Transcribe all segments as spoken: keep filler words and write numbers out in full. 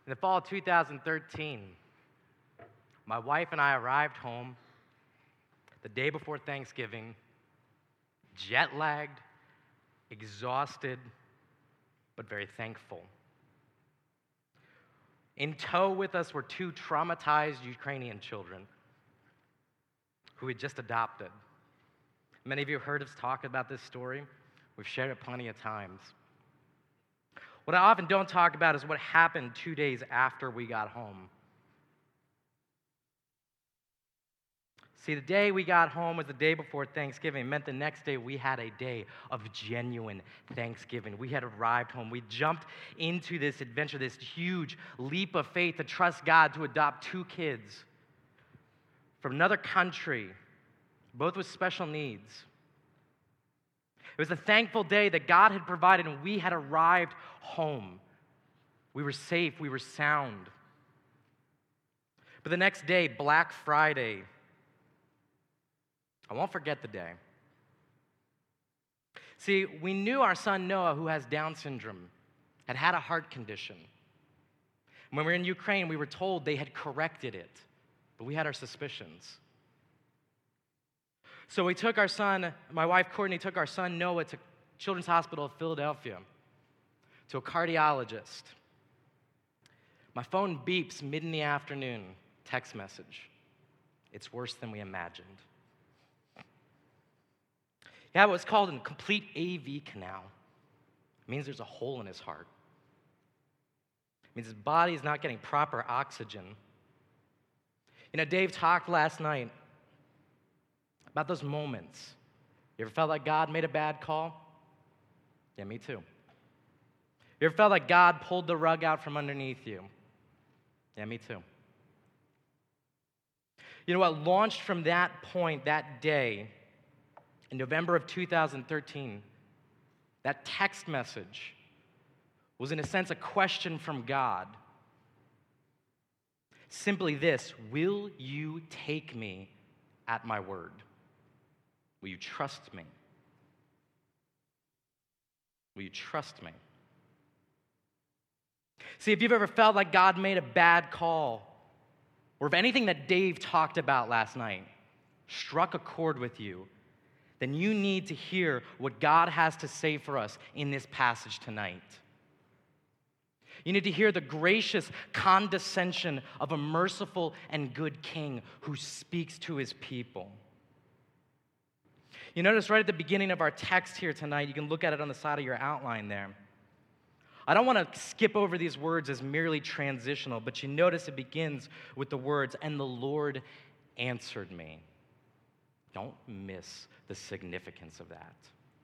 In the fall of two thousand thirteen, my wife and I arrived home the day before Thanksgiving, jet-lagged, exhausted, but very thankful. In tow with us were two traumatized Ukrainian children who we had just adopted. Many of you have heard us talk about this story. We've shared it plenty of times. What I often don't talk about is what happened two days after we got home. See, the day we got home was the day before Thanksgiving. It meant the next day we had a day of genuine Thanksgiving. We had arrived home. We jumped into this adventure, this huge leap of faith to trust God to adopt two kids from another country, both with special needs. It was a thankful day that God had provided and we had arrived home. We were safe, we were sound. But the next day, Black Friday, I won't forget the day. See, we knew our son Noah, who has Down syndrome, had had a heart condition. When we were in Ukraine, we were told they had corrected it, but we had our suspicions. So we took our son, my wife Courtney took our son Noah to Children's Hospital of Philadelphia, to a cardiologist. My phone beeps mid in the afternoon, text message. It's worse than we imagined. He had what's called a complete A V canal. It means there's a hole in his heart. It means his body is not getting proper oxygen. You know, Dave talked last night about those moments. You ever felt like God made a bad call? Yeah, me too. You ever felt like God pulled the rug out from underneath you? Yeah, me too. You know what launched from that point, that day, in November of two thousand thirteen, that text message was in a sense a question from God. Simply this: will you take me at my word? Will you trust me? Will you trust me? See, if you've ever felt like God made a bad call, or if anything that Dave talked about last night struck a chord with you, then you need to hear what God has to say for us in this passage tonight. You need to hear the gracious condescension of a merciful and good king who speaks to his people. You notice right at the beginning of our text here tonight, you can look at it on the side of your outline there. I don't want to skip over these words as merely transitional, but you notice it begins with the words, "And the Lord answered me." Don't miss the significance of that.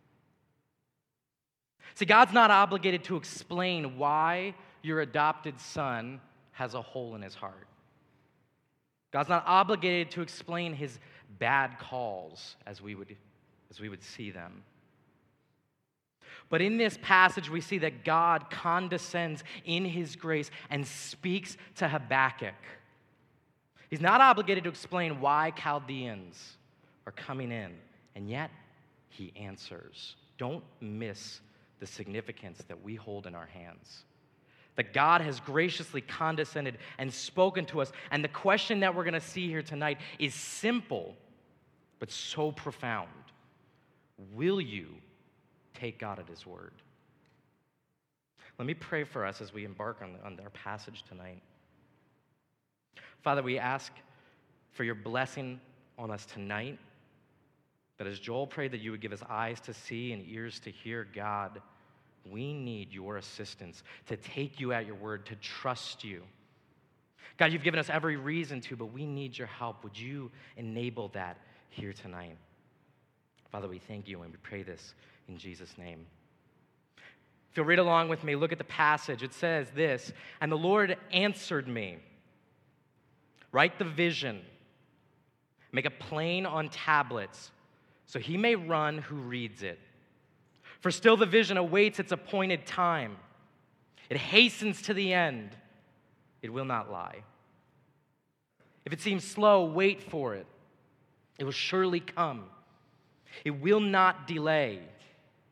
See, God's not obligated to explain why your adopted son has a hole in his heart. God's not obligated to explain his bad calls as we would, as we would see them. But in this passage, we see that God condescends in his grace and speaks to Habakkuk. He's not obligated to explain why Chaldeans are coming in, and yet he answers. Don't miss the significance that we hold in our hands. That God has graciously condescended and spoken to us, and the question that we're going to see here tonight is simple, but so profound. Will you take God at his word? Let me pray for us as we embark on, on our passage tonight. Father, we ask for your blessing on us tonight, that as Joel prayed that you would give us eyes to see and ears to hear, God, we need your assistance to take you at your word, to trust you. God, you've given us every reason to, but we need your help. Would you enable that here tonight? Father, we thank you and we pray this in Jesus' name. If you'll read along with me, look at the passage. It says this: "And the Lord answered me, write the vision, make it plain on tablets, so he may run who reads it. For still the vision awaits its appointed time. It hastens to the end. It will not lie. If it seems slow, wait for it. It will surely come. It will not delay.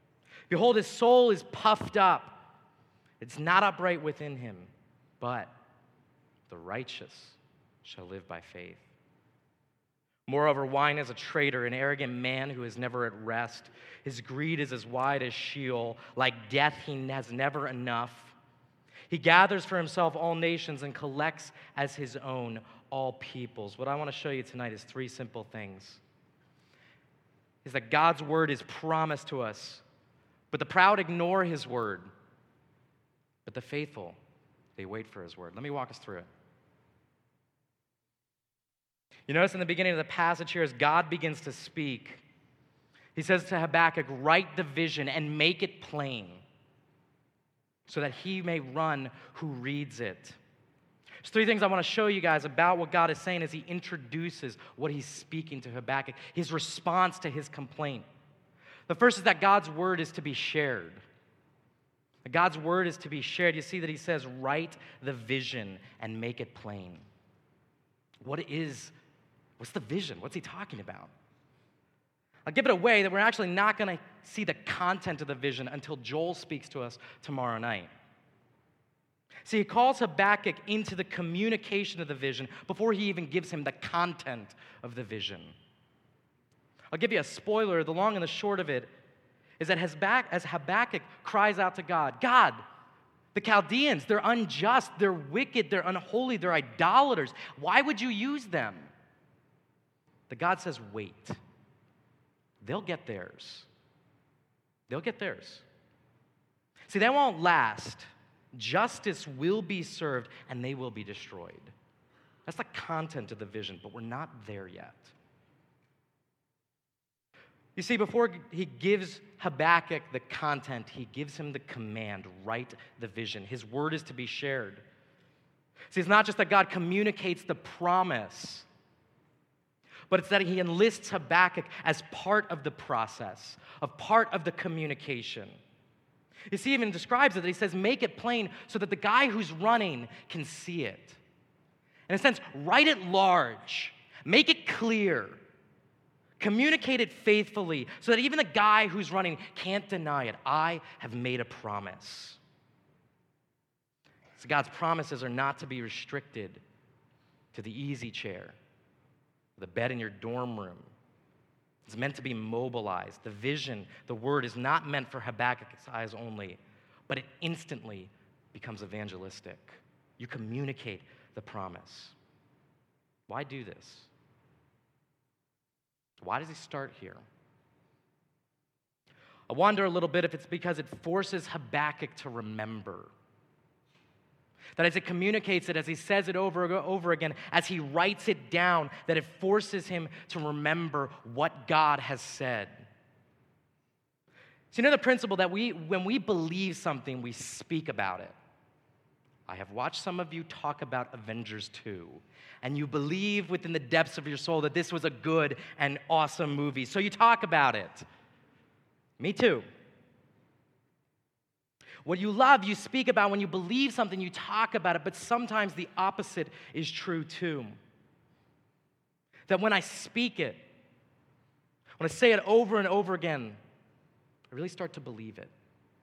Behold, his soul is puffed up. It's not upright within him, but the righteous shall live by faith. Moreover, wine is a traitor, an arrogant man who is never at rest. His greed is as wide as Sheol. Like death, he has never enough. He gathers for himself all nations and collects as his own all peoples. What I want to show you tonight is three simple things. Is that God's word is promised to us, but the proud ignore his word. But the faithful, they wait for his word. Let me walk us through it. You notice in the beginning of the passage here, as God begins to speak, he says to Habakkuk, write the vision and make it plain, so that he may run who reads it. There's three things I want to show you guys about what God is saying as he introduces what he's speaking to Habakkuk, his response to his complaint. The first is that God's word is to be shared. God's word is to be shared. You see that he says, write the vision and make it plain. What is, what's the vision? What's he talking about? I'll give it away that we're actually not going to see the content of the vision until Joel speaks to us tomorrow night. See, he calls Habakkuk into the communication of the vision before he even gives him the content of the vision. I'll give you a spoiler. The long and the short of it is that as Habakkuk cries out to God, God, the Chaldeans, they're unjust, they're wicked, they're unholy, they're idolaters. Why would you use them? The God says, wait. They'll get theirs. They'll get theirs. See, they won't last. Justice will be served, and they will be destroyed. That's the content of the vision, but we're not there yet. You see, before he gives Habakkuk the content, he gives him the command, write the vision. His word is to be shared. See, it's not just that God communicates the promise, but it's that he enlists Habakkuk as part of the process, a part of the communication. You see, he even describes it, that he says, make it plain so that the guy who's running can see it. In a sense, write it large, make it clear, communicate it faithfully so that even the guy who's running can't deny it. I have made a promise. So God's promises are not to be restricted to the easy chair, the bed in your dorm room. It's meant to be mobilized. The vision, the word is not meant for Habakkuk's eyes only, but it instantly becomes evangelistic. You communicate the promise. Why do this? Why does he start here? I wonder a little bit if it's because it forces Habakkuk to remember. That as it communicates it, as he says it over and over again, as he writes it down, that it forces him to remember what God has said. So you know the principle that we, when we believe something, we speak about it. I have watched some of you talk about Avengers two, and you believe within the depths of your soul that this was a good and awesome movie, so you talk about it. Me too. What you love, you speak about. When you believe something, you talk about it, but sometimes the opposite is true too. That when I speak it, when I say it over and over again, I really start to believe it.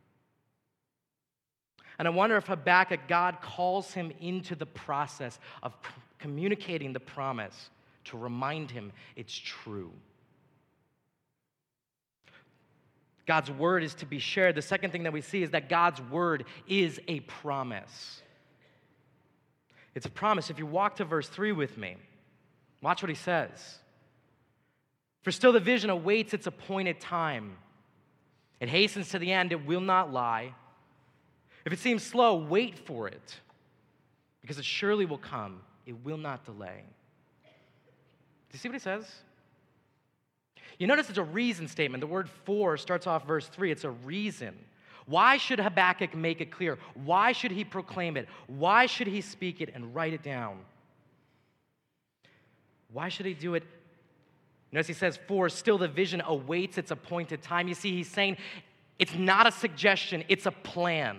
And I wonder if Habakkuk, God calls him into the process of communicating the promise to remind him it's true. God's word is to be shared. The second thing that we see is that God's word is a promise. It's a promise. If you walk to verse three with me, watch what he says. For still the vision awaits its appointed time. It hastens to the end, it will not lie. If it seems slow, wait for it, because it surely will come. It will not delay. Do you see what he says? You notice it's a reason statement. The word for starts off verse three. It's a reason. Why should Habakkuk make it clear? Why should he proclaim it? Why should he speak it and write it down? Why should he do it? Notice he says, for still the vision awaits its appointed time. You see, he's saying it's not a suggestion, it's a plan.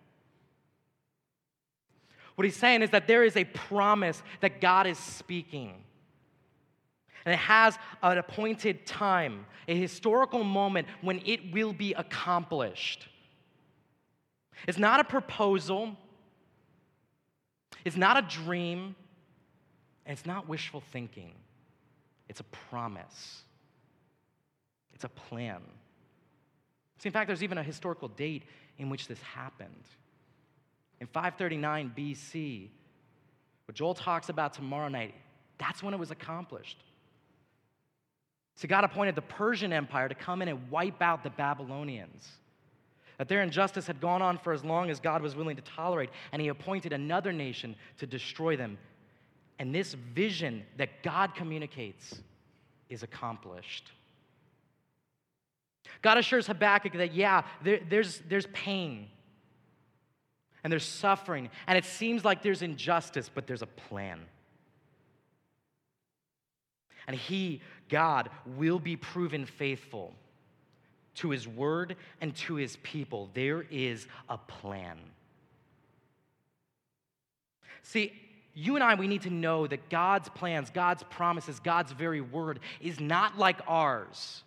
What he's saying is that there is a promise that God is speaking. And it has an appointed time, a historical moment when it will be accomplished. It's not a proposal. It's not a dream, and it's not wishful thinking. It's a promise. It's a plan. See, in fact, there's even a historical date in which this happened. In five thirty-nine B C, what Joel talks about tomorrow night, that's when it was accomplished. So God appointed the Persian Empire to come in and wipe out the Babylonians. That their injustice had gone on for as long as God was willing to tolerate, and he appointed another nation to destroy them. And this vision that God communicates is accomplished. God assures Habakkuk that, yeah, there, there's, there's pain, and there's suffering, and it seems like there's injustice, but there's a plan. And he, God, will be proven faithful to his word and to his people. There is a plan. See, you and I, we need to know that God's plans, God's promises, God's very word is not like ours.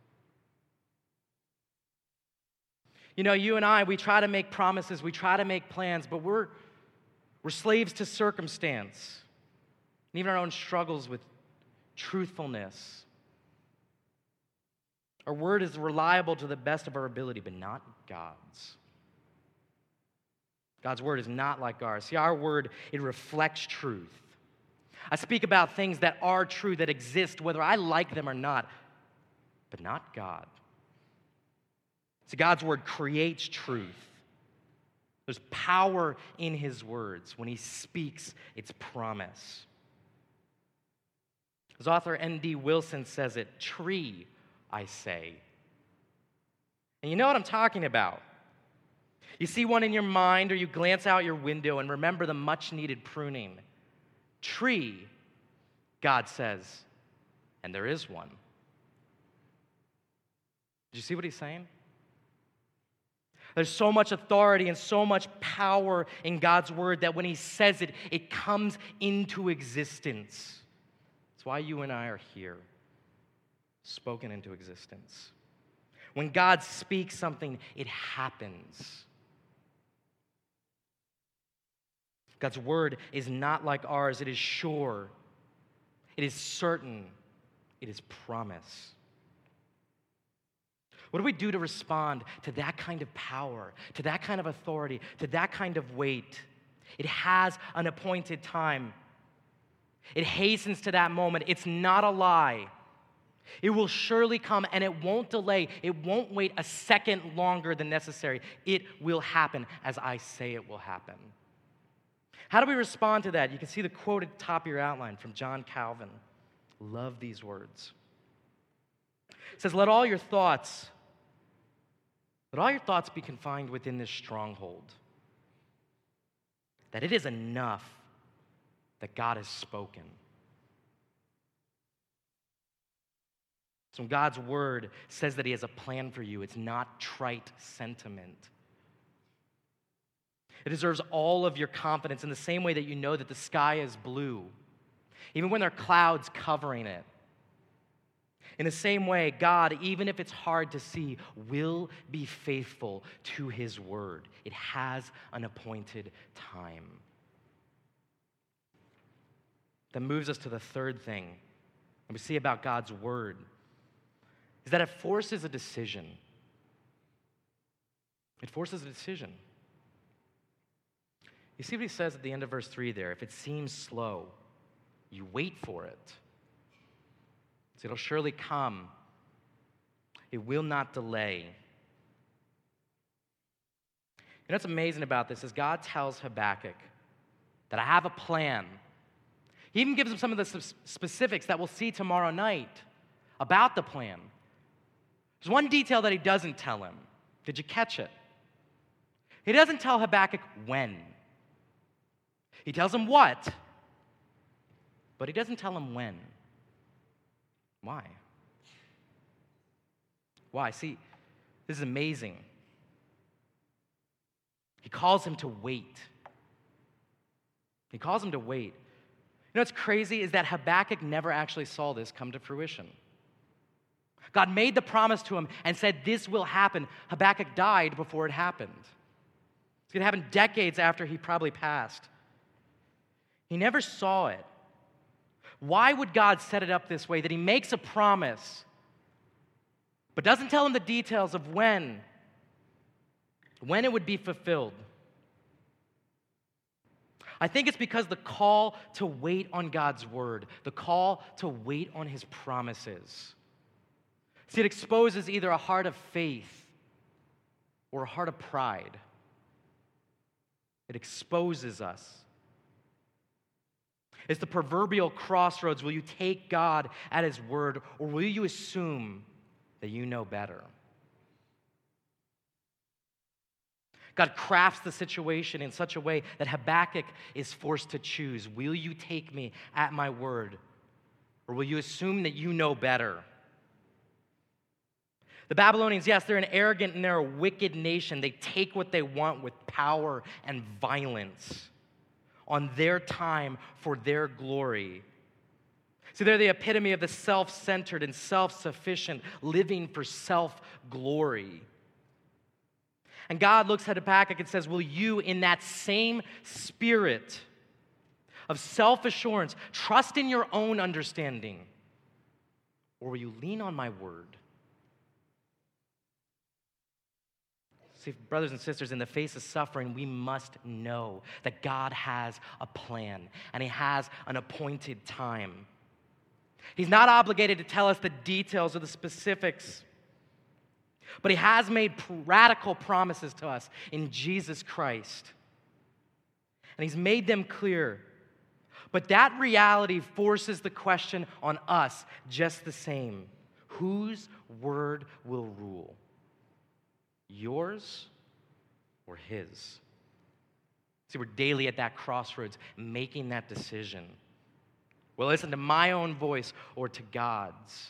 You know, you and I, we try to make promises, we try to make plans, but we're, we're slaves to circumstance, and even our own struggles with truthfulness. Our word is reliable to the best of our ability, but not God's. God's word is not like ours. See, our word, it reflects truth. I speak about things that are true, that exist, whether I like them or not, but not God. See, God's word creates truth. There's power in his words. When he speaks, it's promise. As author N D Wilson says it, tree, I say. And you know what I'm talking about. You see one in your mind, or you glance out your window and remember the much-needed pruning. Tree, God says, and there is one. Did you see what he's saying? There's so much authority and so much power in God's word that when he says it, it comes into existence. That's why you and I are here, spoken into existence. When God speaks something, it happens. God's word is not like ours. It is sure. It is certain. It is promise. What do we do to respond to that kind of power, to that kind of authority, to that kind of weight? It has an appointed time. It hastens to that moment. It's not a lie. It will surely come, and it won't delay. It won't wait a second longer than necessary. It will happen as I say it will happen. How do we respond to that? You can see the quote at the top of your outline from John Calvin. Love these words. It says, let all your thoughts, let all your thoughts be confined within this stronghold, that it is enough that God has spoken. So when God's word says that he has a plan for you, it's not trite sentiment. It deserves all of your confidence in the same way that you know that the sky is blue, even when there are clouds covering it. In the same way, God, even if it's hard to see, will be faithful to his word. It has an appointed time. That moves us to the third thing that we see about God's word, is that it forces a decision. It forces a decision. You see what he says at the end of verse three there? If it seems slow, you wait for it. So it'll surely come. It will not delay. You know what's amazing about this is God tells Habakkuk that I have a plan. He even gives him some of the specifics that we'll see tomorrow night about the plan. There's one detail that he doesn't tell him. Did you catch it? He doesn't tell Habakkuk when. He tells him what, but he doesn't tell him when. Why? Why? See, this is amazing. He calls him to wait. He calls him to wait. You know what's crazy is that Habakkuk never actually saw this come to fruition. God made the promise to him and said, this will happen. Habakkuk died before it happened. It's going to happen decades after he probably passed. He never saw it. Why would God set it up this way, that he makes a promise, but doesn't tell him the details of when, when it would be fulfilled? I think it's because the call to wait on God's word, the call to wait on his promises. See, it exposes either a heart of faith or a heart of pride. It exposes us. It's the proverbial crossroads. Will you take God at his word, or will you assume that you know better? God crafts the situation in such a way that Habakkuk is forced to choose. Will you take me at my word, or will you assume that you know better? The Babylonians, yes, they're an arrogant and they're a wicked nation. They take what they want with power and violence on their time for their glory. See, they're the epitome of the self-centered and self-sufficient, living for self-glory. And God looks at Habakkuk and says, will you, in that same spirit of self-assurance, trust in your own understanding, or will you lean on my word? See, brothers and sisters, in the face of suffering, we must know that God has a plan, and he has an appointed time. He's not obligated to tell us the details or the specifics, but he has made radical promises to us in Jesus Christ. And he's made them clear. But that reality forces the question on us just the same. Whose word will rule? Yours or his? See, we're daily at that crossroads, making that decision. Will I listen to my own voice or to God's?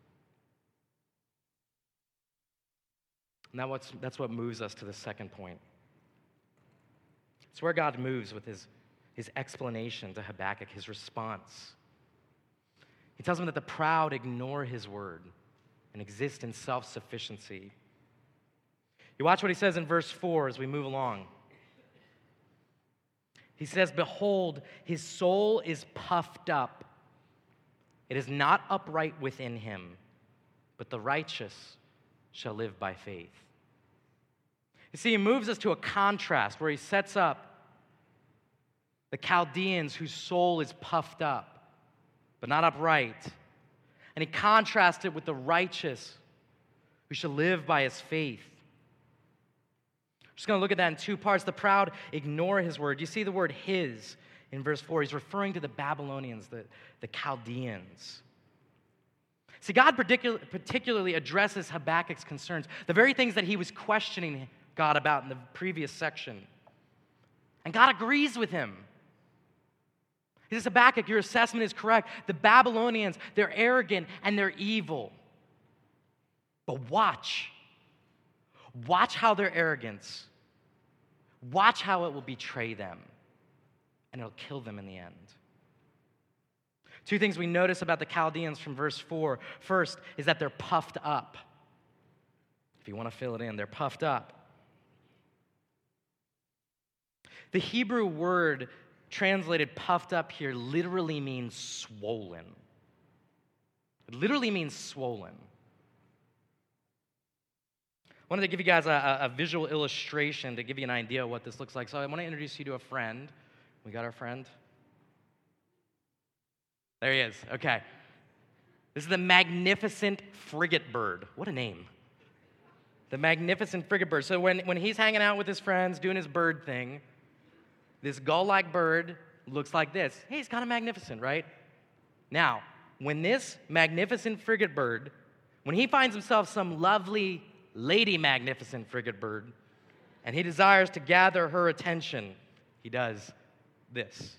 And that what's, that's what moves us to the second point. It's where God moves with his, his explanation to Habakkuk, his response. He tells him that the proud ignore his word and exist in self-sufficiency. You watch what he says in verse four as we move along. He says, behold, his soul is puffed up. It is not upright within him, but the righteous shall live by faith. You see, he moves us to a contrast where he sets up the Chaldeans whose soul is puffed up, but not upright. And he contrasts it with the righteous who shall live by his faith. Just going to look at that in two parts. The proud ignore his word. You see the word his in verse four. He's referring to the Babylonians, the, the Chaldeans. See, God particular, particularly addresses Habakkuk's concerns, the very things that he was questioning God about in the previous section. And God agrees with him. He says, Habakkuk, your assessment is correct. The Babylonians, they're arrogant and they're evil. But watch. Watch how their arrogance, watch how it will betray them, and it'll kill them in the end. Two things we notice about the Chaldeans from verse four. First is that they're puffed up. If you want to fill it in, they're puffed up. The Hebrew word translated puffed up here literally means swollen. It literally means swollen. I wanted to give you guys a, a visual illustration to give you an idea of what this looks like. So I want to introduce you to a friend. We got our friend? There he is. Okay. This is the magnificent frigate bird. What a name. The magnificent frigate bird. So when, when he's hanging out with his friends, doing his bird thing, this gull-like bird looks like this. Hey, he's kind of magnificent, right? Now, when this magnificent frigate bird, when he finds himself some lovely lady magnificent frigate bird, and he desires to gather her attention, he does this.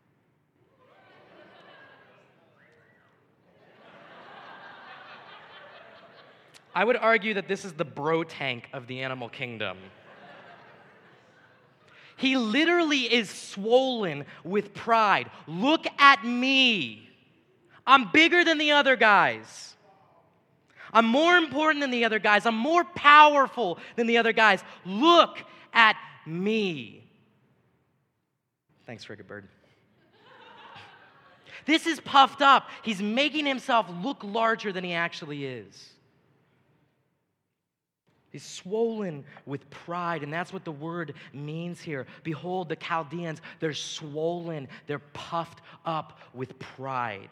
I would argue that this is the bro tank of the animal kingdom. He literally is swollen with pride. Look at me. I'm bigger than the other guys. I'm more important than the other guys. I'm more powerful than the other guys. Look at me. Thanks, frigate bird. This is puffed up. He's making himself look larger than he actually is. He's swollen with pride, and that's what the word means here. Behold, the Chaldeans, they're swollen, they're puffed up with pride.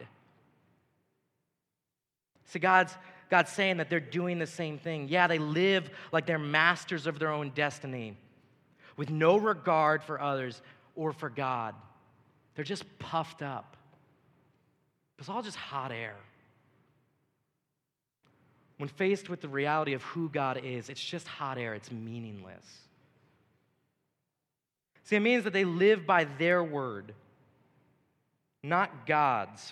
So God's, God's saying that they're doing the same thing. Yeah, they live like they're masters of their own destiny, with no regard for others or for God. They're just puffed up. It's all just hot air. When faced with the reality of who God is, it's just hot air. It's meaningless. See, it means that they live by their word, not God's.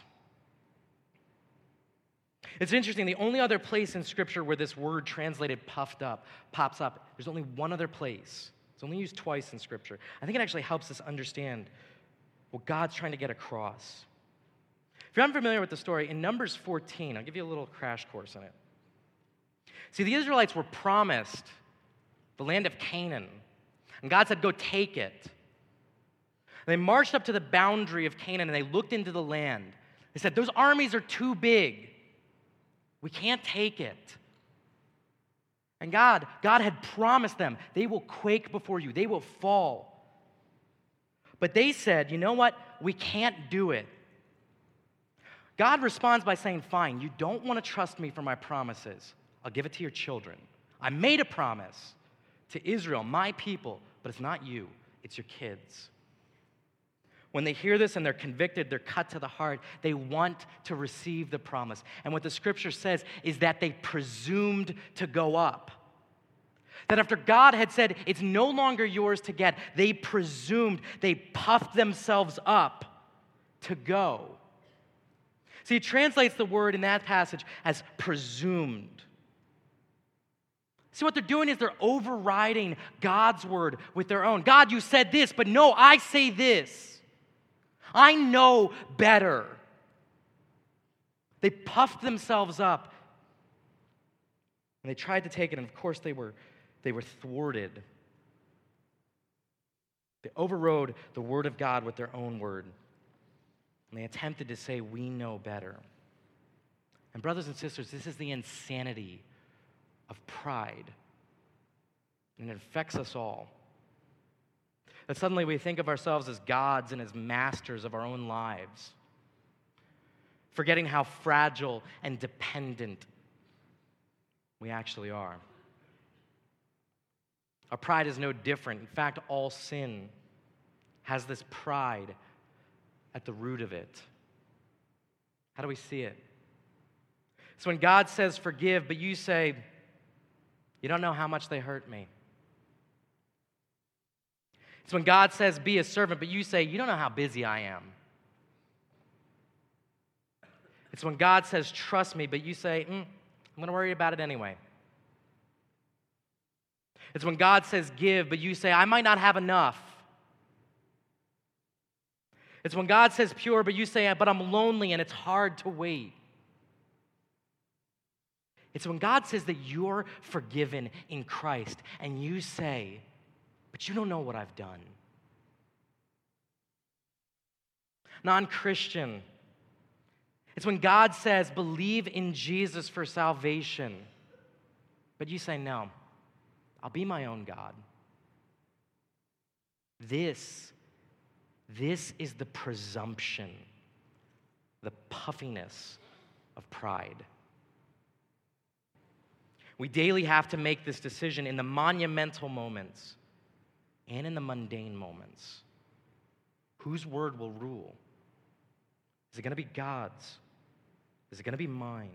It's interesting, the only other place in Scripture where this word translated puffed up pops up, there's only one other place. It's only used twice in Scripture. I think it actually helps us understand what God's trying to get across. If you're unfamiliar with the story, in Numbers fourteen, I'll give you a little crash course in it. See, the Israelites were promised the land of Canaan, and God said, go take it. And they marched up to the boundary of Canaan, and they looked into the land. They said, those armies are too big. We can't take it. And God, God had promised them, they will quake before you. They will fall. But they said, you know what? We can't do it. God responds by saying, fine, you don't want to trust me for my promises. I'll give it to your children. I made a promise to Israel, my people, but it's not you, it's your kids. When they hear this and they're convicted, they're cut to the heart, they want to receive the promise. And what the scripture says is that they presumed to go up. That after God had said, it's no longer yours to get, they presumed, they puffed themselves up to go. See, it translates the word in that passage as presumed. See, what they're doing is they're overriding God's word with their own. God, you said this, but no, I say this. I know better. They puffed themselves up, and they tried to take it, and of course they were, they were thwarted. They overrode the word of God with their own word, and they attempted to say, we know better. And brothers and sisters, this is the insanity of pride, and it affects us all. That suddenly we think of ourselves as gods and as masters of our own lives, forgetting how fragile and dependent we actually are. Our pride is no different. In fact, all sin has this pride at the root of it. How do we see it? So when God says forgive, but you say, you don't know how much they hurt me. It's when God says be a servant, but you say, you don't know how busy I am. It's when God says trust me, but you say, mm, I'm going to worry about it anyway. It's when God says give, but you say, I might not have enough. It's when God says pure, but you say, but I'm lonely and it's hard to wait. It's when God says that you're forgiven in Christ and you say, but you don't know what I've done. Non-Christian. It's when God says, believe in Jesus for salvation, but you say, no, I'll be my own God. This, this is the presumption, the puffiness of pride. We daily have to make this decision in the monumental moments and in the mundane moments. Whose word will rule? Is it going to be God's? Is it going to be mine?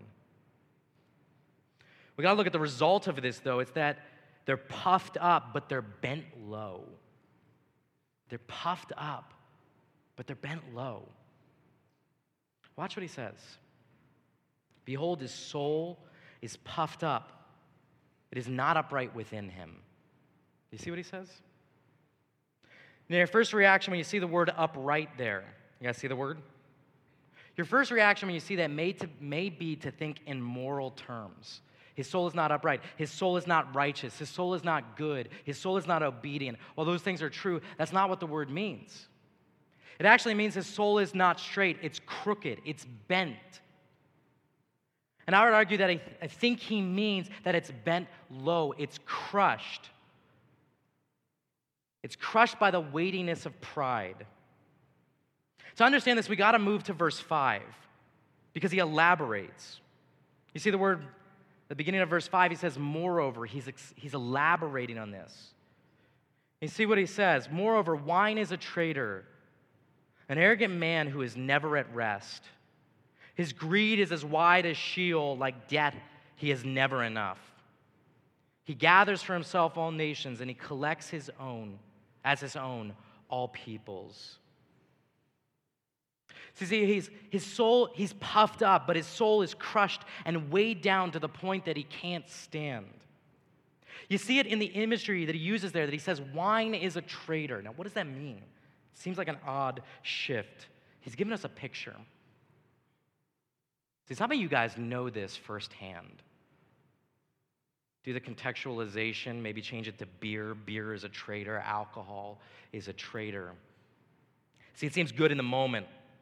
We got to look at the result of this, though. It's that they're puffed up, but they're bent low. They're puffed up, but they're bent low. Watch what he says. Behold, his soul is puffed up. It is not upright within him. You see what he says? Now, your first reaction when you see the word upright there, you guys see the word? Your first reaction when you see that may, to, may be to think in moral terms. His soul is not upright. His soul is not righteous. His soul is not good. His soul is not obedient. While those things are true, that's not what the word means. It actually means his soul is not straight, it's crooked, it's bent. And I would argue that I, th- I think he means that it's bent low, it's crushed. It's crushed by the weightiness of pride. To understand this, we got to move to verse five because he elaborates. You see the word, the beginning of verse five, he says, moreover, he's, ex- he's elaborating on this. You see what he says, moreover, wine is a traitor, an arrogant man who is never at rest. His greed is as wide as Sheol, like death, he is never enough. He gathers for himself all nations, and he collects his own, as his own, all peoples. So see, he's, his soul, he's puffed up, but his soul is crushed and weighed down to the point that he can't stand. You see it in the imagery that he uses there, that he says, wine is a traitor. Now, what does that mean? It seems like an odd shift. He's given us a picture. See, some of you guys know this firsthand. Do the contextualization, maybe change it to beer. Beer is a traitor. Alcohol is a traitor. See, it seems good in the moment.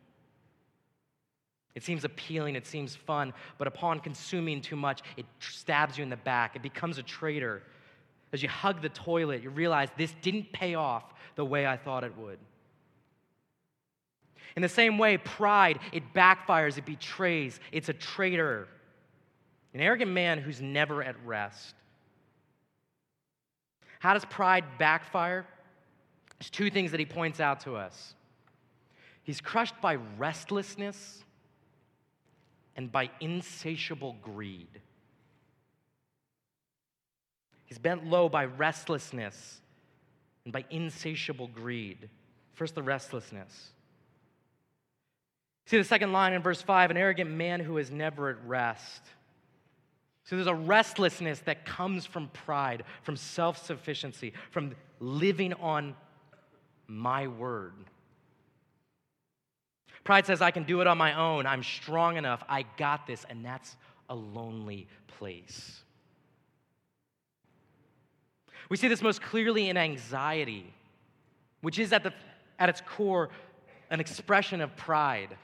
It seems appealing, it seems fun, but upon consuming too much, it stabs you in the back. It becomes a traitor. As you hug the toilet, you realize this didn't pay off the way I thought it would. In the same way, pride, it backfires, it betrays, it's a traitor. An arrogant man who's never at rest. How does pride backfire? There's two things that he points out to us. He's crushed by restlessness and by insatiable greed. He's bent low by restlessness and by insatiable greed. First, the restlessness. See the second line in verse five, an arrogant man who is never at rest. So there's a restlessness that comes from pride, from self-sufficiency, from living on my word. Pride says, I can do it on my own. I'm strong enough. I got this. And that's a lonely place. We see this most clearly in anxiety, which is at, the, at its core an expression of pride.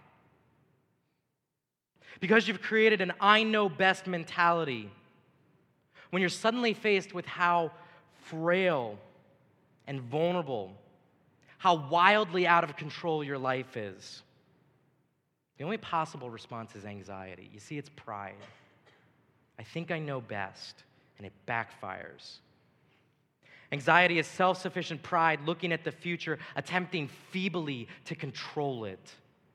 Because you've created an I know best mentality, when you're suddenly faced with how frail and vulnerable, how wildly out of control your life is, the only possible response is anxiety. You see, it's pride. I think I know best, and it backfires. Anxiety is self-sufficient pride looking at the future, attempting feebly to control it.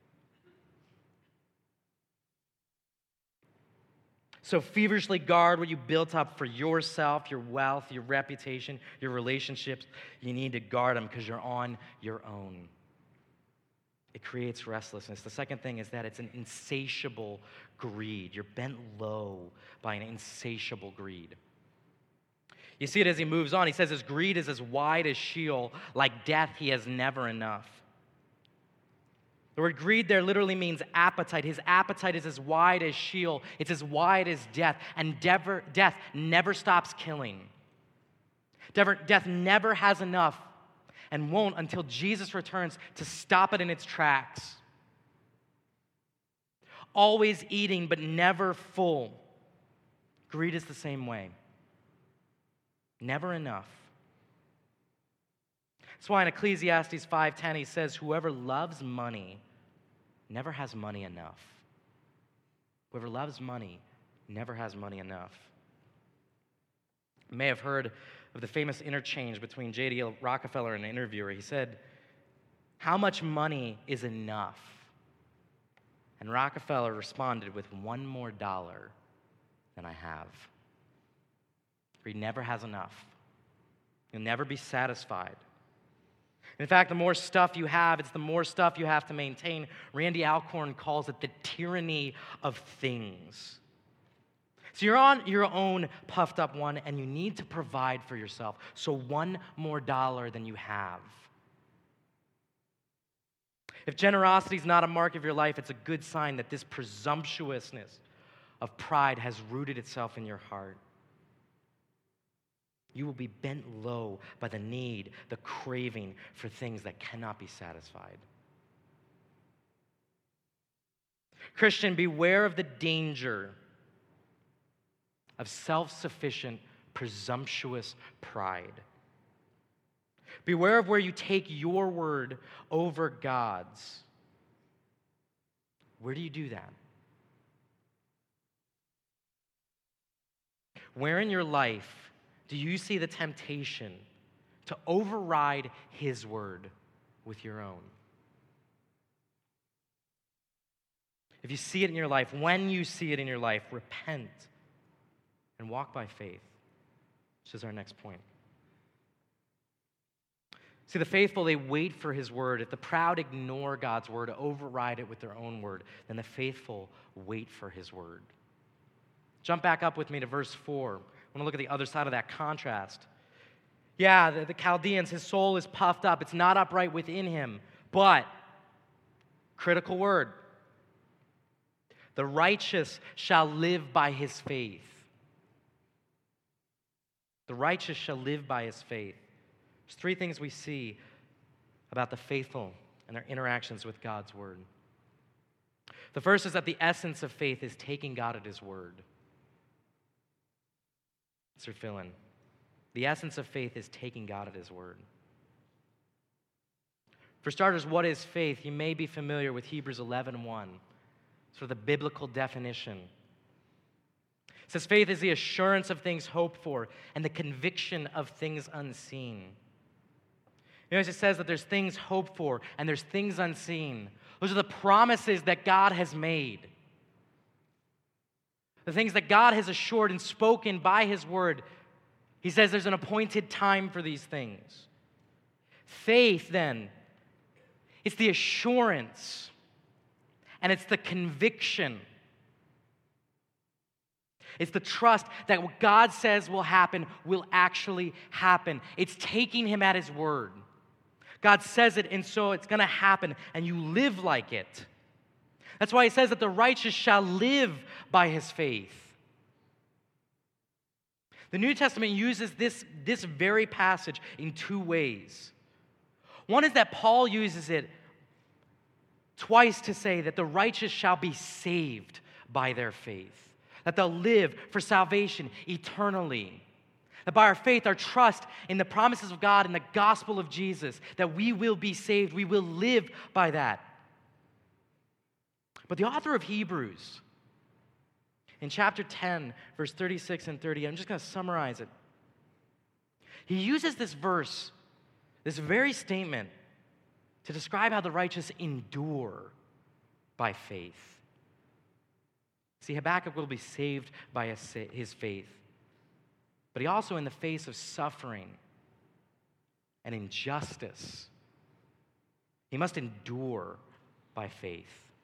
So feverishly guard what you built up for yourself, your wealth, your reputation, your relationships. You need to guard them because you're on your own. It creates restlessness. The second thing is that it's an insatiable greed. You're bent low by an insatiable greed. You see it as he moves on. He says his greed is as wide as Sheol. Like death, he has never enough. The word greed there literally means appetite. His appetite is as wide as Sheol. It's as wide as death. And dever, death never stops killing. Dever, death never has enough and won't until Jesus returns to stop it in its tracks. Always eating, but never full. Greed is the same way. Never enough. That's why in Ecclesiastes five ten he says, whoever loves money never has money enough. Whoever loves money never has money enough. You may have heard of the famous interchange between J D Rockefeller and an interviewer. He said, how much money is enough? And Rockefeller responded with one more dollar than I have. He never has enough. You'll never be satisfied. In fact, the more stuff you have, it's the more stuff you have to maintain. Randy Alcorn calls it the tyranny of things. So you're on your own puffed up one, and you need to provide for yourself. So one more dollar than you have. If generosity is not a mark of your life, it's a good sign that this presumptuousness of pride has rooted itself in your heart. You will be bent low by the need, the craving for things that cannot be satisfied. Christian, beware of the danger of self-sufficient, presumptuous pride. Beware of where you take your word over God's. Where do you do that? Where in your life do you see the temptation to override His word with your own? If you see it in your life, when you see it in your life, repent and walk by faith, which is our next point. See, the faithful, they wait for His word. If the proud ignore God's word, override it with their own word, then the faithful wait for His word. Jump back up with me to verse four. I want to look at the other side of that contrast. Yeah, the, the Chaldeans, his soul is puffed up. It's not upright within him. But, critical word, the righteous shall live by his faith. The righteous shall live by his faith. There's three things we see about the faithful and their interactions with God's word. The first is that the essence of faith is taking God at His word. Sir Philin. The essence of faith is taking God at His word. For starters, what is faith? You may be familiar with Hebrews eleven one, sort of the biblical definition. It says faith is the assurance of things hoped for and the conviction of things unseen. You know, it says that there's things hoped for and there's things unseen. Those are the promises that God has made. The things that God has assured and spoken by His word. He says there's an appointed time for these things. Faith, then, it's the assurance and it's the conviction. It's the trust that what God says will happen will actually happen. It's taking Him at His word. God says it, and so it's going to happen, and you live like it. That's why He says that the righteous shall live by his faith. The New Testament uses this, this very passage in two ways. One is that Paul uses it twice to say that the righteous shall be saved by their faith, that they'll live for salvation eternally. That by our faith, our trust in the promises of God and the gospel of Jesus, that we will be saved, we will live by that. But the author of Hebrews, in chapter ten, verse thirty-six and thirty, I'm just going to summarize it. He uses this verse, this very statement, to describe how the righteous endure by faith. See, Habakkuk will be saved by his faith. But he also, in the face of suffering and injustice, he must endure by faith.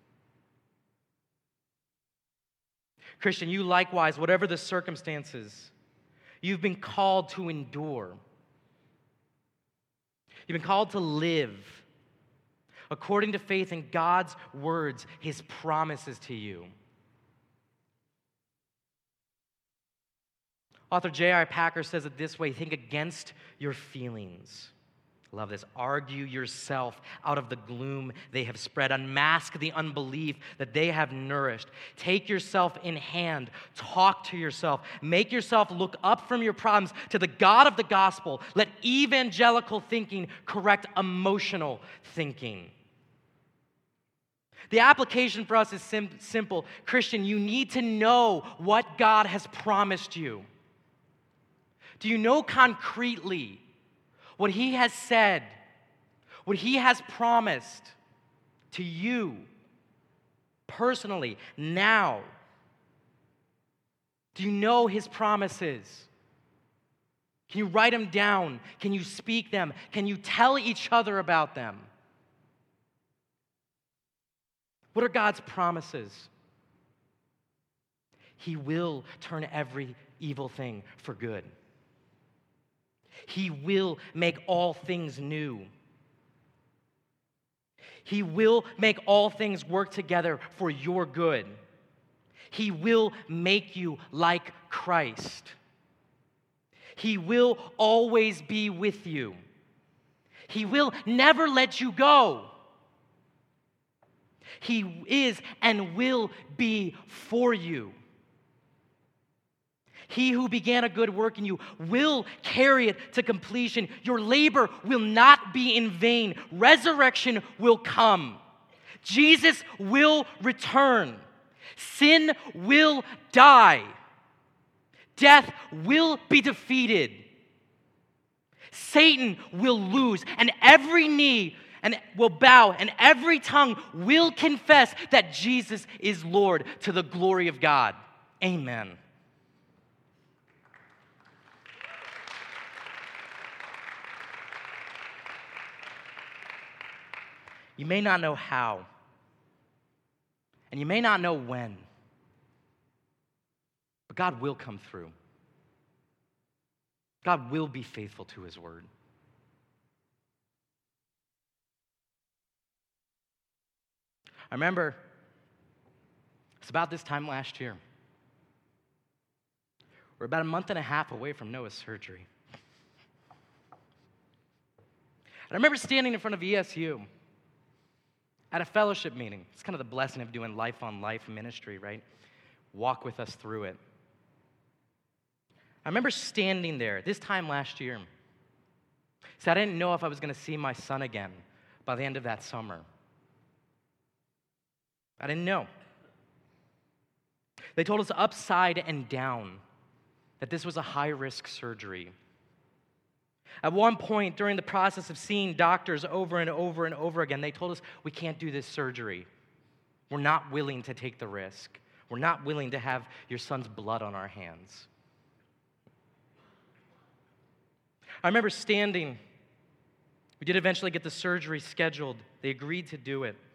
Christian, you likewise, whatever the circumstances, you've been called to endure. You've been called to live according to faith in God's words, His promises to you. Author J I Packer says it this way: think against your feelings. I love this. Argue yourself out of the gloom they have spread. Unmask the unbelief that they have nourished. Take yourself in hand. Talk to yourself. Make yourself look up from your problems to the God of the gospel. Let evangelical thinking correct emotional thinking. The application for us is sim- simple. Christian, you need to know what God has promised you. Do you know concretely what He has said, what He has promised to you personally now? Do you know His promises? Can you write them down? Can you speak them? Can you tell each other about them? What are God's promises? He will turn every evil thing for good. He will make all things new. He will make all things work together for your good. He will make you like Christ. He will always be with you. He will never let you go. He is and will be for you. He who began a good work in you will carry it to completion. Your labor will not be in vain. Resurrection will come. Jesus will return. Sin will die. Death will be defeated. Satan will lose, and every knee and will bow, and every tongue will confess that Jesus is Lord, to the glory of God. Amen. You may not know how, and you may not know when, but God will come through. God will be faithful to his word. I remember it's about this time last year. We're about a month and a half away from Noah's surgery. And I remember standing in front of E S U at a fellowship meeting. It's kind of the blessing of doing life on life ministry, right? Walk with us through it. I remember standing there this time last year. So I didn't know if I was going to see my son again by the end of that summer. I didn't know. They told us upside and down that this was a high-risk surgery. At one point during the process of seeing doctors over and over and over again, they told us, we can't do this surgery. We're not willing to take the risk. We're not willing to have your son's blood on our hands. I remember standing. We did eventually get the surgery scheduled. They agreed to do it.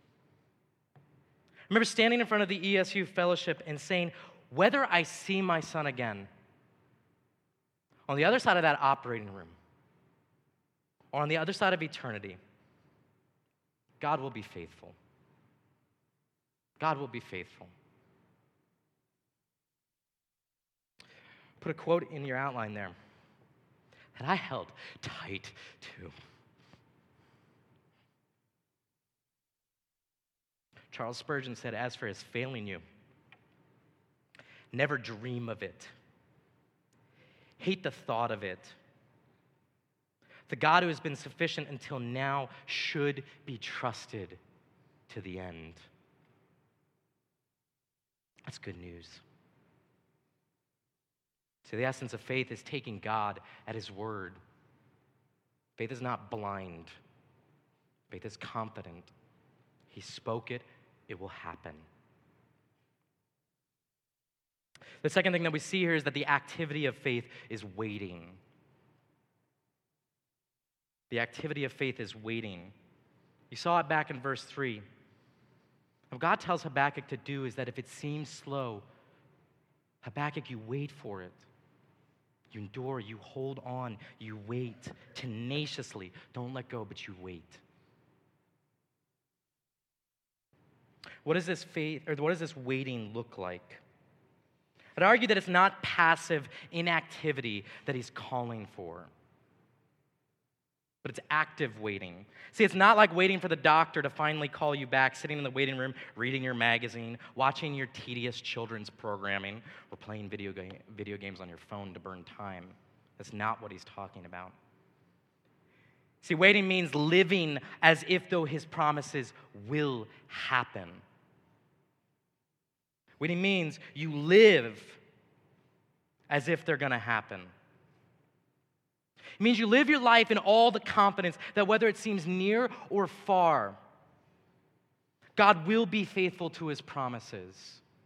I remember standing in front of the E S U fellowship and saying, whether I see my son again on the other side of that operating room or on the other side of eternity, God will be faithful. God will be faithful. Put a quote in your outline there that I held tight to. Charles Spurgeon said, as for his failing you, never dream of it. Hate the thought of it. The God who has been sufficient until now should be trusted to the end. That's good news. See, the essence of faith is taking God at his word. Faith is not blind. Faith is confident. He spoke it, it will happen. The second thing that we see here is that the activity of faith is waiting. The activity of faith is waiting. You saw it back in verse three. What God tells Habakkuk to do is that if it seems slow, Habakkuk, you wait for it. You endure, you hold on, you wait tenaciously. Don't let go, but you wait. What does this faith, or what does this waiting look like? I'd argue that it's not passive inactivity that he's calling for, but it's active waiting. See, it's not like waiting for the doctor to finally call you back, sitting in the waiting room, reading your magazine, watching your tedious children's programming, or playing video, game, video games on your phone to burn time. That's not what he's talking about. See, waiting means living as if though his promises will happen. Waiting means you live as if they're going to happen. It means you live your life in all the confidence that whether it seems near or far, God will be faithful to his promises.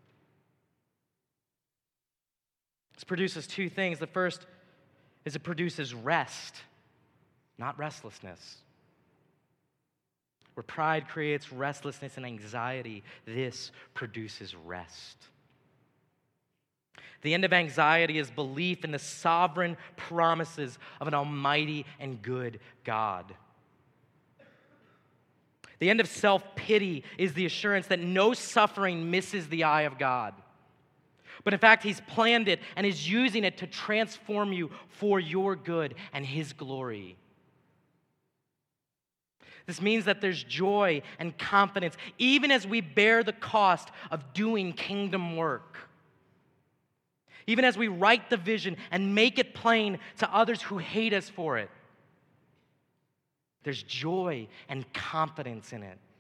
This produces two things. The first is it produces rest, not restlessness. Where pride creates restlessness and anxiety, this produces rest. The end of anxiety is belief in the sovereign promises of an almighty and good God. The end of self-pity is the assurance that no suffering misses the eye of God. But in fact, he's planned it and is using it to transform you for your good and his glory. This means that there's joy and confidence, even as we bear the cost of doing kingdom work. Even as we write the vision and make it plain to others who hate us for it. There's joy and confidence in it.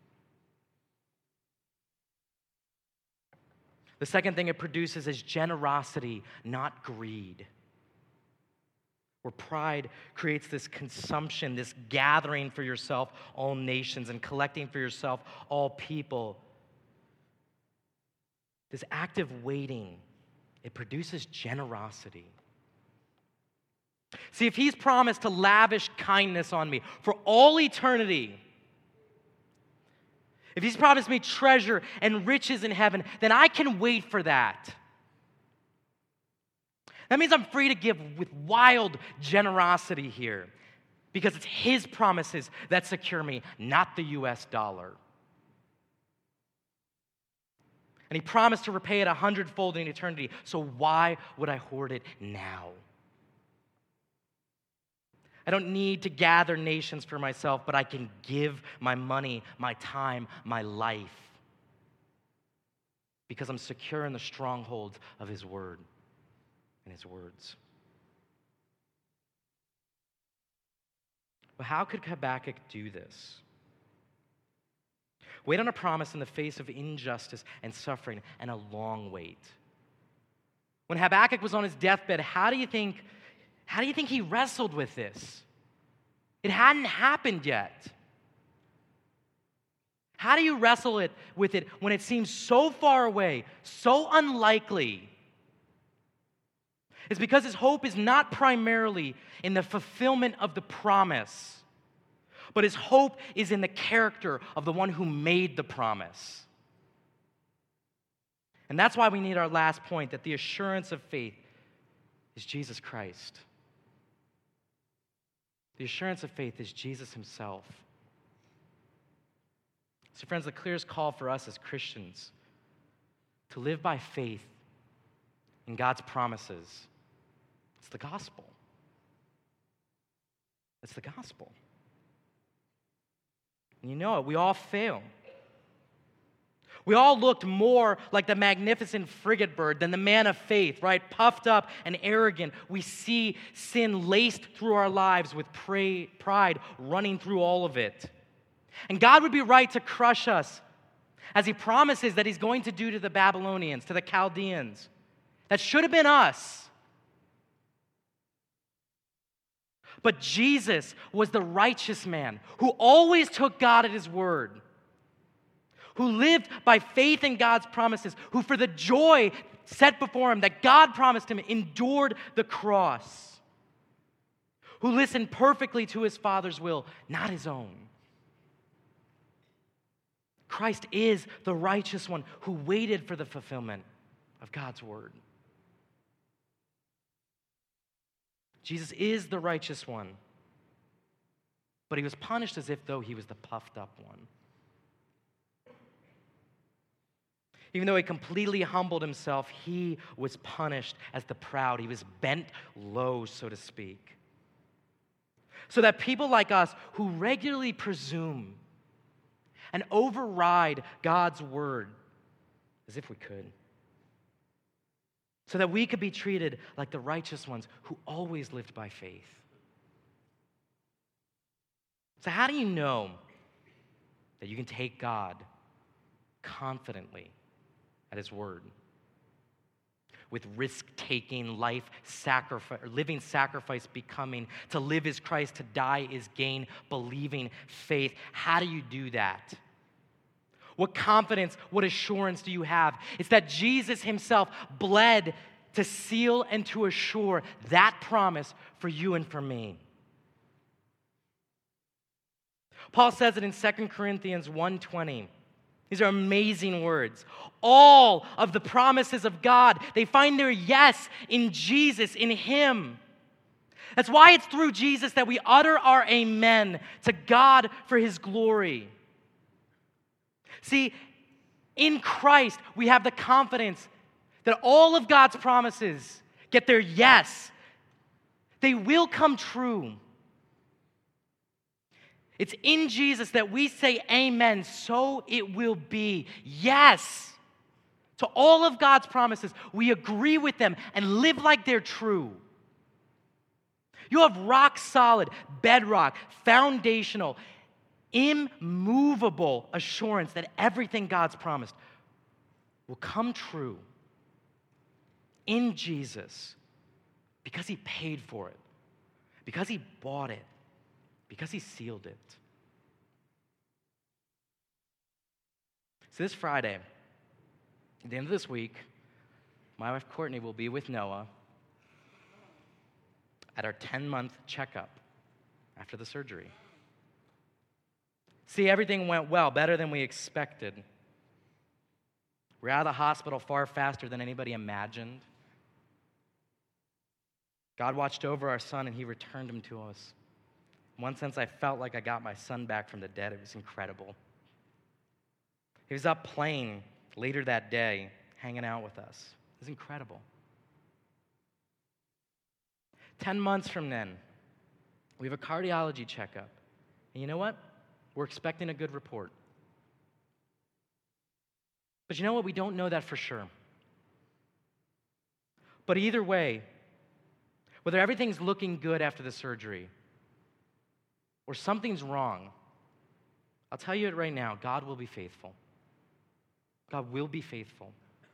The second thing it produces is generosity, not greed. Where pride creates this consumption, this gathering for yourself all nations and collecting for yourself all people. This active waiting, it produces generosity. See, if he's promised to lavish kindness on me for all eternity, if he's promised me treasure and riches in heaven, then I can wait for that. That means I'm free to give with wild generosity here because it's his promises that secure me, not the U S dollar. And he promised to repay it a hundredfold in eternity, so why would I hoard it now? I don't need to gather nations for myself, but I can give my money, my time, my life because I'm secure in the strongholds of his word and his words. But how could Habakkuk do this? Wait on a promise in the face of injustice and suffering and a long wait. When Habakkuk was on his deathbed, how do you think How do you think he wrestled with this? It hadn't happened yet. How do you wrestle it with it when it seems so far away, so unlikely? It's because his hope is not primarily in the fulfillment of the promise, but his hope is in the character of the one who made the promise. And that's why we need our last point, that the assurance of faith is Jesus Christ. The assurance of faith is Jesus himself. So friends, the clearest call for us as Christians to live by faith in God's promises, it's the gospel. It's the gospel. And you know it, we all fail. We all looked more like the magnificent frigate bird than the man of faith, right? Puffed up and arrogant. We see sin laced through our lives with pray, pride running through all of it. And God would be right to crush us as he promises that he's going to do to the Babylonians, to the Chaldeans. That should have been us. But Jesus was the righteous man who always took God at his word, who lived by faith in God's promises, who for the joy set before him that God promised him endured the cross, who listened perfectly to his Father's will, not his own. Christ is the righteous one who waited for the fulfillment of God's word. Jesus is the righteous one, but he was punished as if though he was the puffed up one. Even though he completely humbled himself, he was punished as the proud. He was bent low, so to speak. So that people like us who regularly presume and override God's word as if we could, so that we could be treated like the righteous ones who always lived by faith. So how do you know that you can take God confidently at his word, with risk-taking, life sacrifice, or living sacrifice becoming? To live is Christ, to die is gain, believing faith. How do you do that? What confidence, what assurance do you have? It's that Jesus himself bled to seal and to assure that promise for you and for me. Paul says it in Second Corinthians one twenty. These are amazing words. All of the promises of God, they find their yes in Jesus, in him. That's why it's through Jesus that we utter our amen to God for his glory. See, in Christ, we have the confidence that all of God's promises get their yes. They will come true. It's in Jesus that we say amen, so it will be. Yes. To all of God's promises, we agree with them and live like they're true. You have rock solid, bedrock, foundational, immovable assurance that everything God's promised will come true in Jesus because he paid for it, because he bought it, because he sealed it. So this Friday, at the end of this week, my wife Courtney will be with Noah at our ten-month checkup after the surgery. See, everything went well, better than we expected. We're out of the hospital far faster than anybody imagined. God watched over our son and he returned him to us. In one sense, I felt like I got my son back from the dead. It was incredible. He was up playing later that day, hanging out with us. It was incredible. Ten months from then, we have a cardiology checkup. And you know what? We're expecting a good report. But you know what? We don't know that for sure. But either way, whether everything's looking good after the surgery or something's wrong, I'll tell you it right now, God will be faithful. God will be faithful.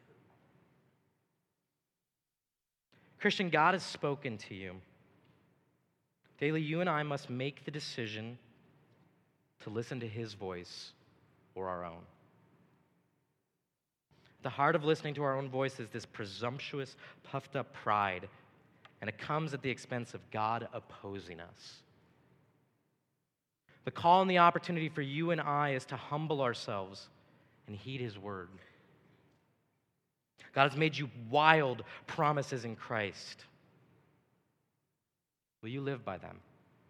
Christian, God has spoken to you. Daily, you and I must make the decision to listen to his voice or our own. The heart of listening to our own voice is this presumptuous, puffed up pride, and it comes at the expense of God opposing us. The call and the opportunity for you and I is to humble ourselves and heed his word. God has made you wild promises in Christ. Will you live by them?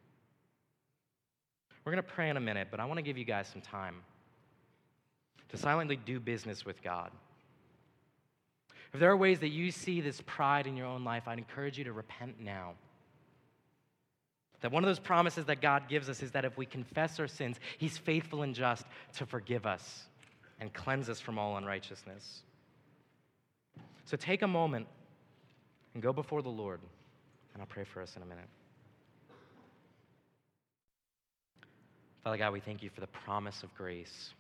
We're going to pray in a minute, but I want to give you guys some time to silently do business with God. If there are ways that you see this pride in your own life, I'd encourage you to repent now. That one of those promises that God gives us is that if we confess our sins, he's faithful and just to forgive us and cleanse us from all unrighteousness. So take a moment and go before the Lord, and I'll pray for us in a minute. Father God, we thank you for the promise of grace.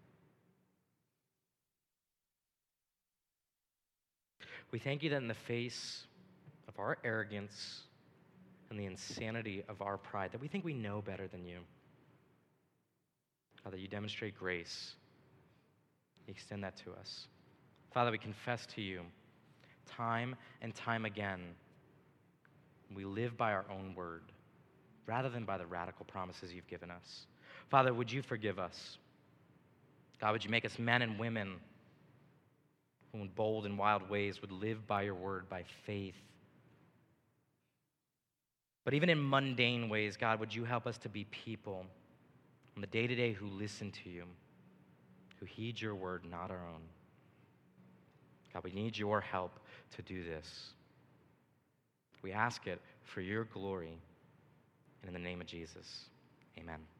We thank you that in the face of our arrogance and the insanity of our pride, that we think we know better than you. Father, you demonstrate grace. You extend that to us. Father, we confess to you time and time again, we live by our own word rather than by the radical promises you've given us. Father, would you forgive us? God, would you make us men and women who in bold and wild ways would live by your word, by faith. But even in mundane ways, God, would you help us to be people on the day-to-day who listen to you, who heed your word, not our own. God, we need your help to do this. We ask it for your glory and in the name of Jesus. Amen.